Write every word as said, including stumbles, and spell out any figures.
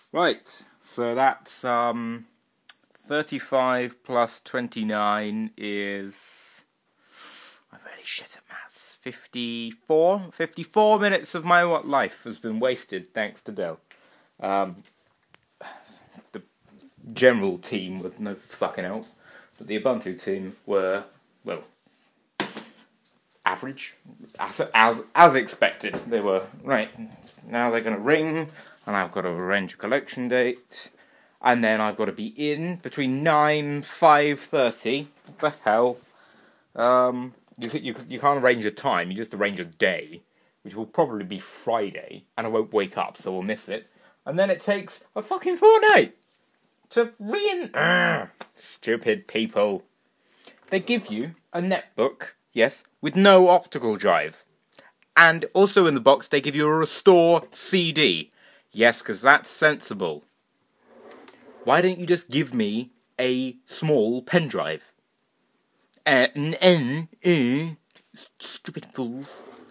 Right, so that's um, thirty-five plus twenty-nine is... I'm really shit at maths. fifty-four? fifty-four minutes of my life has been wasted thanks to Dell. Um, the general team with no fucking help, but the Ubuntu team were, well, average, as as as expected. They were right. Now they're going to ring, and I've got to arrange a collection date, and then I've got to be in between nine and five thirty. What the hell? Um, you you you can't arrange a time. You just arrange a day, which will probably be Friday, and I won't wake up, so we'll miss it. And then it takes a fucking fortnight to re. Ugh, stupid people. They give you a netbook. Yes, with no optical drive. And also in the box, they give you a restore C D. Yes, because that's sensible. Why don't you just give me a small pen drive? Uh, n- n- uh, stupid fools.